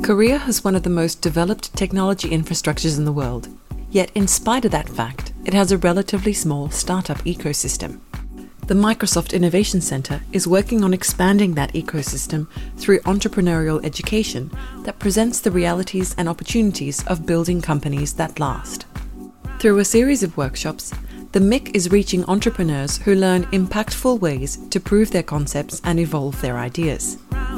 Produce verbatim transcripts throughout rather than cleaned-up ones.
Korea has one of the most developed technology infrastructures in the world. Yet, in spite of that fact, it has a relatively small startup ecosystem. The Microsoft Innovation Center is working on expanding that ecosystem through entrepreneurial education that presents the realities and opportunities of building companies that last. Through a series of workshops, the M I C is reaching entrepreneurs who learn impactful ways to prove their concepts and evolve their ideas.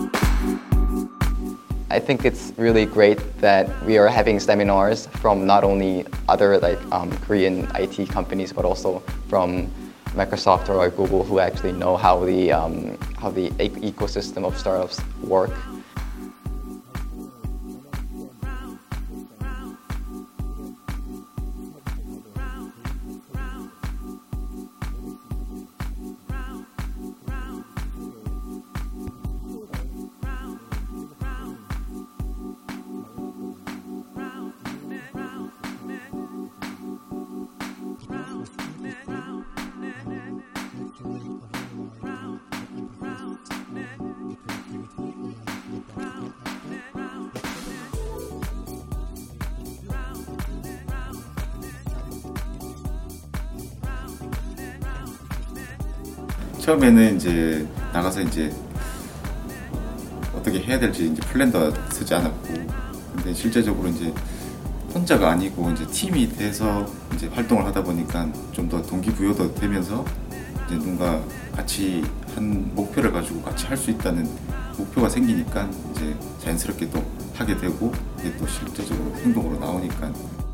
I think it's really great that we are having seminars from not only other like um, Korean I T companies, but also from Microsoft or Google, who actually know how the um, how the e- ecosystem of startups work. 처음에는 이제 나가서 이제 어떻게 해야 될지 이제 플랜도 쓰지 않았고, 근데 실제적으로 이제 혼자가 아니고 이제 팀이 돼서 이제 활동을 하다 보니까 좀 더 동기부여도 되면서 이제 누군가 같이 한 목표를 가지고 같이 할 수 있다는 목표가 생기니까 이제 자연스럽게 또 하게 되고, 이게 또 실제적으로 행동으로 나오니까.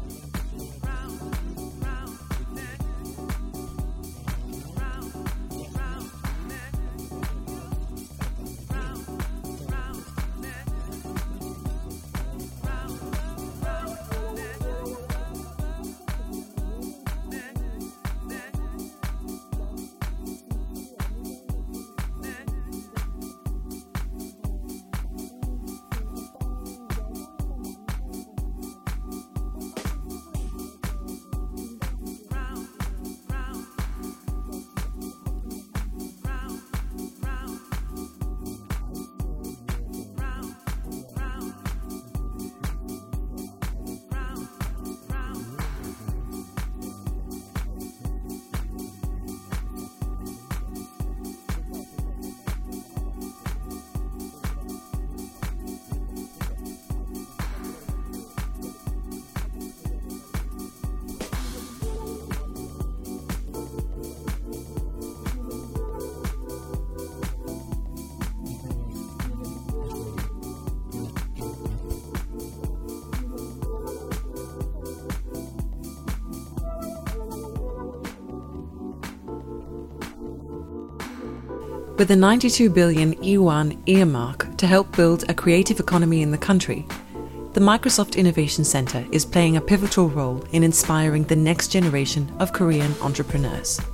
With a ninety-two billion won earmark to help build a creative economy in the country, the Microsoft Innovation Center is playing a pivotal role in inspiring the next generation of Korean entrepreneurs.